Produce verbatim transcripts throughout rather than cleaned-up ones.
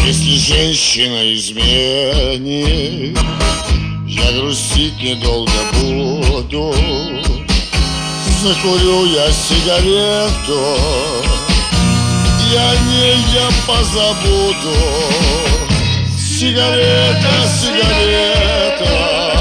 Если женщина изменит, я грустить недолго буду. Закурю я сигарету, и о ней я позабуду. Сигарета, сигарета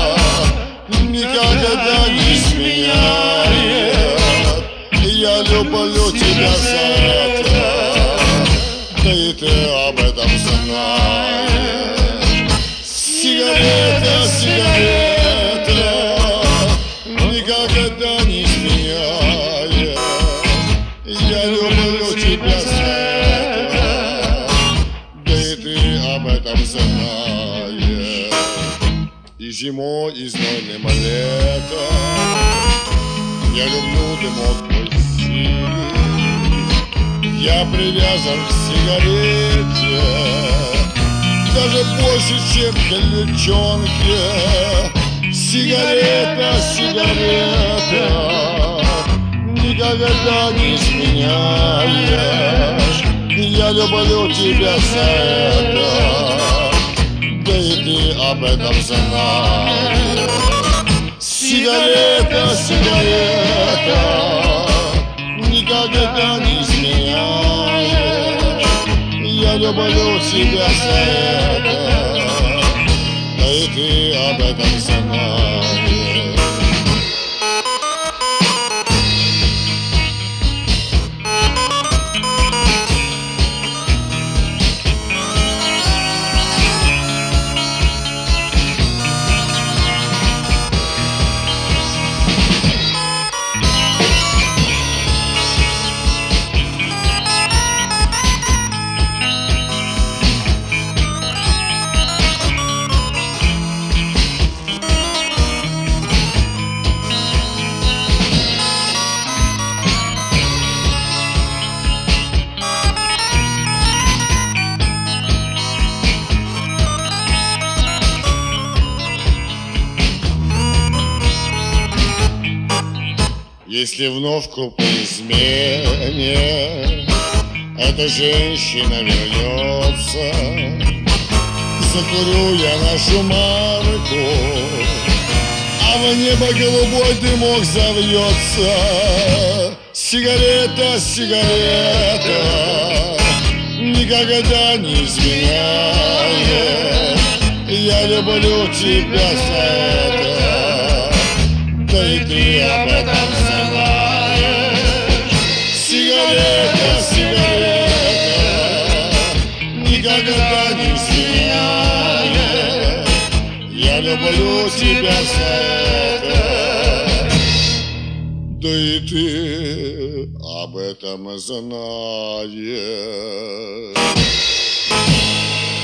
никогда не изменяет. Я люблю тебя за это, да и ты об этом знаешь. Сигарета, сигарета никогда не изменяет. Я люблю тебя за это, да и ты об этом знаешь. И зимой, и знойным летом я люблю дымок твой синий. Я привязан к сигарете, даже больше, чем к девчонке. Сигарета, сигарета никогда не изменяешь. Я люблю тебя за это, да и ты об этом знаешь. Сигарета, сигарета никогда не изменяешь. Я люблю тебя за это, да и ты об этом знаешь. Если вновь крупной измене эта женщина вернется, закурю я нашу марку, а в небо голубой дымок завьется. Сигарета, сигарета никогда не изменяет. Я люблю тебя за это, да и ты об этом знаешь. Сигарета, сигарета никогда не изменяет. Я люблю тебя за это, да и ты об этом знаешь.